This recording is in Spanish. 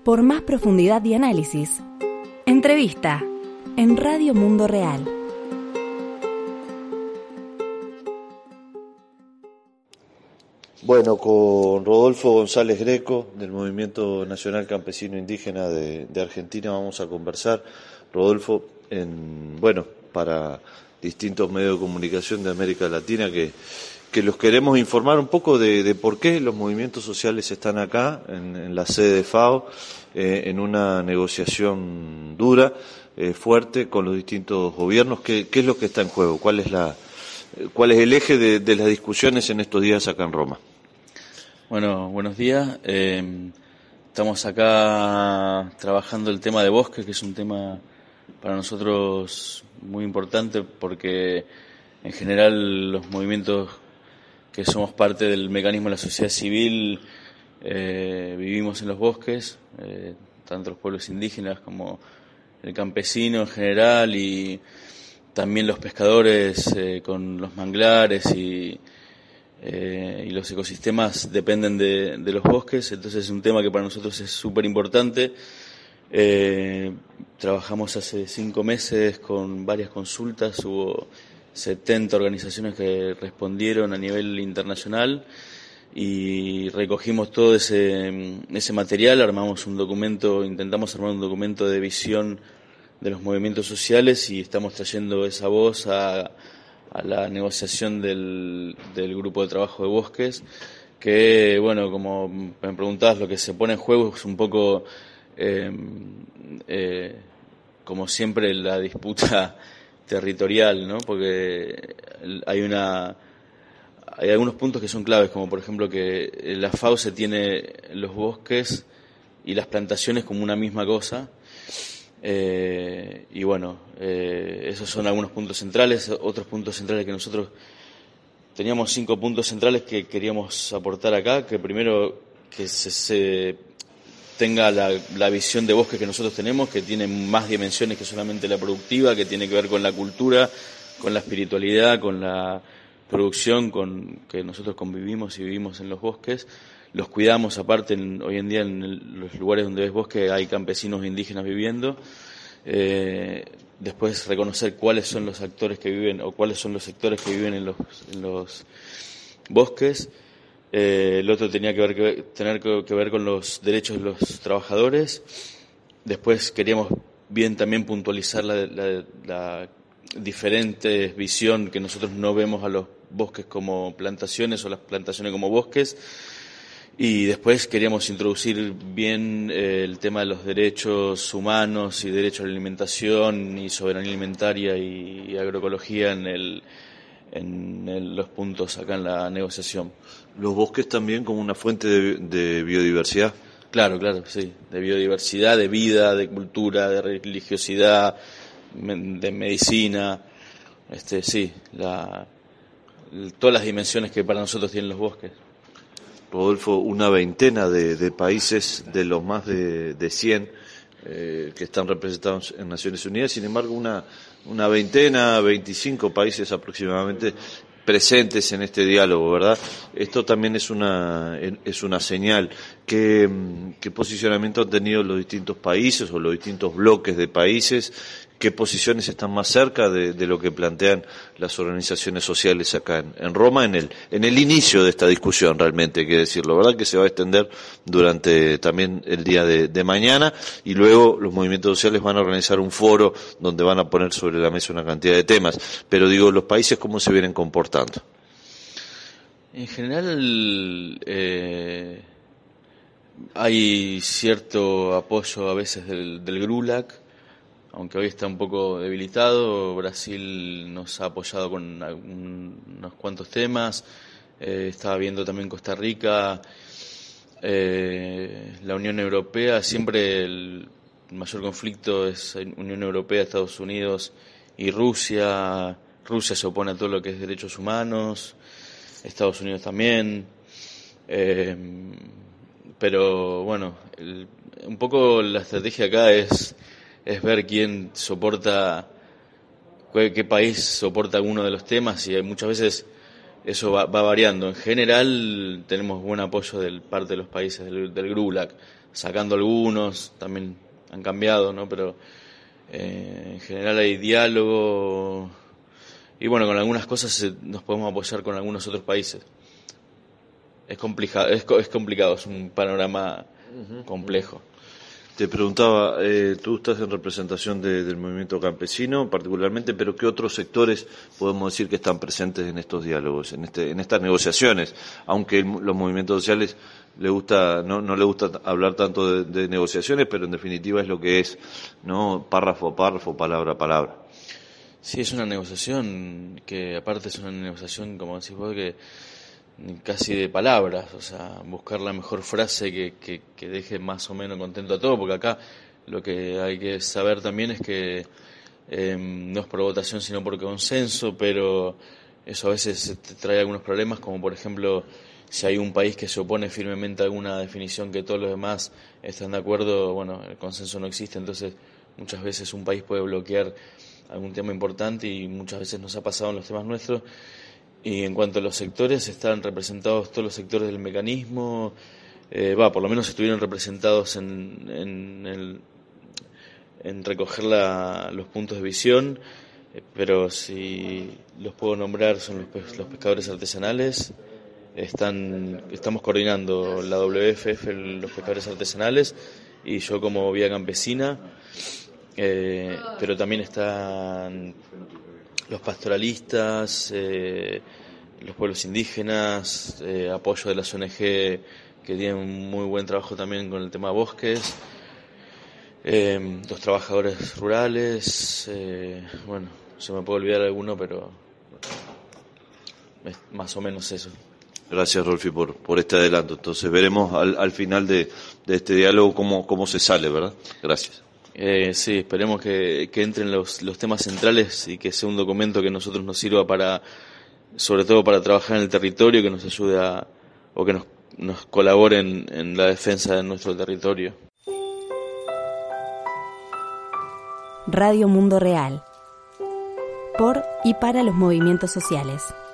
Por más profundidad y análisis, entrevista en Radio Mundo Real. Bueno, con Rodolfo González Greco, del Movimiento Nacional Campesino Indígena de Argentina, vamos a conversar, Rodolfo, para distintos medios de comunicación de América Latina que los queremos informar un poco de por qué los movimientos sociales están acá, en la sede de FAO, en una negociación dura, fuerte, con los distintos gobiernos. ¿Qué es lo que está en juego? ¿Cuál es el eje de las discusiones en estos días acá en Roma? Bueno, buenos días. Estamos acá trabajando el tema de bosques, que es un tema para nosotros muy importante porque en general los movimientos que somos parte del mecanismo de la sociedad civil vivimos en los bosques, tanto los pueblos indígenas como el campesino en general y también los pescadores con los manglares y los ecosistemas dependen de los bosques, entonces es un tema que para nosotros es súper importante. Trabajamos hace 5 meses con varias consultas, hubo 70 organizaciones que respondieron a nivel internacional y recogimos todo ese material, intentamos armar un documento de visión de los movimientos sociales y estamos trayendo esa voz a la negociación del grupo de trabajo de bosques, que, bueno, como me preguntabas, lo que se pone en juego es un poco, como siempre, la disputa territorial, ¿no? Porque hay algunos puntos que son claves, como por ejemplo que la FAO se tiene los bosques y las plantaciones como una misma cosa. Esos son algunos puntos centrales. Otros puntos centrales que nosotros teníamos 5 puntos centrales que queríamos aportar acá, que primero que se tenga la visión de bosque que nosotros tenemos, que tiene más dimensiones que solamente la productiva, que tiene que ver con la cultura, con la espiritualidad, con la producción, con que nosotros convivimos y vivimos en los bosques. Los cuidamos aparte, hoy en día en los lugares donde ves bosque hay campesinos indígenas viviendo. Después reconocer cuáles son los actores que viven o cuáles son los sectores que viven en los bosques. El otro tenía tener que ver con los derechos de los trabajadores. Después queríamos también puntualizar la diferente visión que nosotros no vemos a los bosques como plantaciones o las plantaciones como bosques. Y después queríamos introducir bien el tema de los derechos humanos y derecho a la alimentación y soberanía alimentaria y agroecología en los puntos acá en la negociación. Los bosques también como una fuente de biodiversidad. Claro, sí, de biodiversidad, de vida, de cultura, de religiosidad, de medicina, todas las dimensiones que para nosotros tienen los bosques. Rodolfo, una veintena de países de los más de 100 que están representados en Naciones Unidas, sin embargo una veintena, 25 países aproximadamente presentes en este diálogo, ¿verdad? Esto también es una señal. ¿Qué posicionamiento han tenido los distintos países o los distintos bloques de países? ¿Qué posiciones están más cerca de lo que plantean las organizaciones sociales acá en Roma, en el inicio de esta discusión, realmente hay que decirlo, ¿verdad? Que se va a extender durante también el día de mañana y luego los movimientos sociales van a organizar un foro donde van a poner sobre la mesa una cantidad de temas. Pero digo, los países, ¿cómo se vienen comportando? En general, hay cierto apoyo a veces del GRULAC, aunque hoy está un poco debilitado. Brasil nos ha apoyado con unos cuantos temas. Estaba viendo también Costa Rica, la Unión Europea. Siempre el mayor conflicto es Unión Europea, Estados Unidos y Rusia. Rusia se opone a todo lo que es derechos humanos, Estados Unidos también. Pero bueno, un poco la estrategia acá es ver quién soporta, qué país soporta alguno de los temas, y muchas veces eso va variando. En general tenemos buen apoyo de parte de los países del GRULAC. sacando algunos, también han cambiado, ¿no? Pero en general hay diálogo y bueno, con algunas cosas nos podemos apoyar con algunos otros países. Es complicado, es complicado, es un panorama complejo. Te preguntaba, tú estás en representación del movimiento campesino particularmente, pero ¿qué otros sectores podemos decir que están presentes en estos diálogos, en estas negociaciones? Aunque los movimientos sociales no le gusta hablar tanto de negociaciones, pero en definitiva es lo que es, ¿no? Párrafo a párrafo, palabra a palabra. Sí, es una negociación que aparte es una negociación, como decís vos, que casi de palabras, o sea, buscar la mejor frase que deje más o menos contento a todo, porque acá lo que hay que saber también es que no es por votación sino por consenso, pero eso a veces te trae algunos problemas, como por ejemplo si hay un país que se opone firmemente a alguna definición que todos los demás están de acuerdo, bueno, el consenso no existe, entonces muchas veces un país puede bloquear algún tema importante y muchas veces nos ha pasado en los temas nuestros. Y en cuanto a los sectores, están representados todos los sectores del mecanismo, por lo menos estuvieron representados en recoger los puntos de visión, pero si los puedo nombrar son los pescadores artesanales, estamos coordinando la WFF, los pescadores artesanales, y yo como Vía Campesina, pero también están los pastoralistas, los pueblos indígenas, apoyo de las ONG que tienen un muy buen trabajo también con el tema bosques, los trabajadores rurales, bueno, se me puede olvidar alguno, pero es más o menos eso. Gracias, Rolfi, por este adelanto. Entonces veremos al final de este diálogo cómo se sale, ¿verdad? Gracias. Sí, esperemos que entren los temas centrales y que sea un documento que a nosotros nos sirva sobre todo para trabajar en el territorio, que nos ayude o que nos colaboren en la defensa de nuestro territorio. Radio Mundo Real. Por y para los movimientos sociales.